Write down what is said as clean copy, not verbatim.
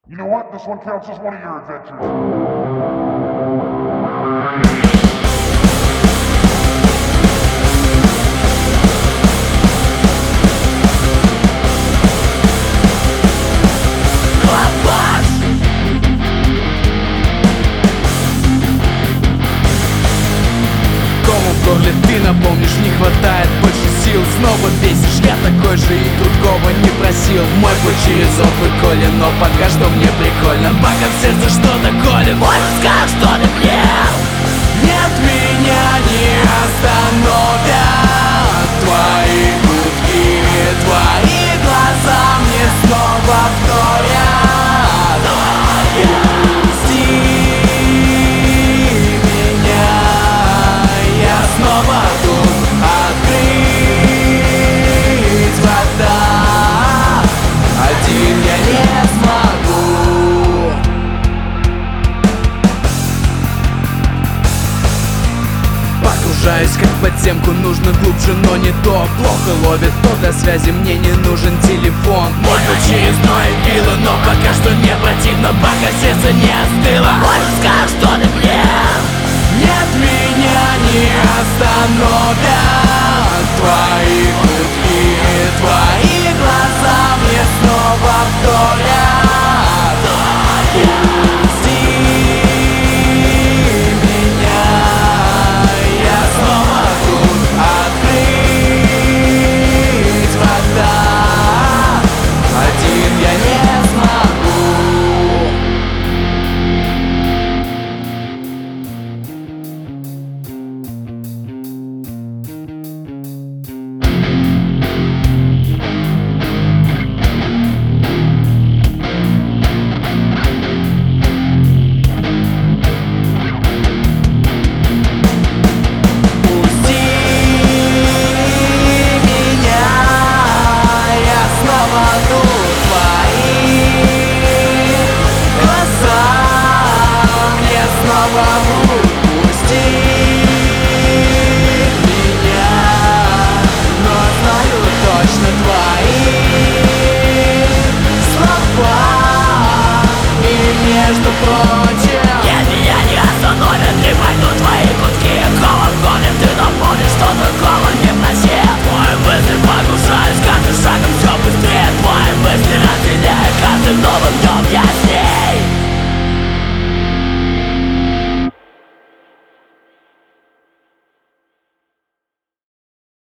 You know what? This one counts as one of your adventures. Ты напомнишь, не хватает больше сил. Снова бесишь, я такой же и другого не просил. Мой путь через опыт колен, но пока что мне прикольно. Пока в сердце что-то колет, мой взгляд что-то гнев. Нет, меня не остановят твои гудки, твои глаза мне снова вторят. Снова тут открыть врата. Один я не смогу. Погружаюсь как в подземку, нужно глубже, но не то. Плохо ловит то, для связи мне не нужен телефон. Мой путь через ноет,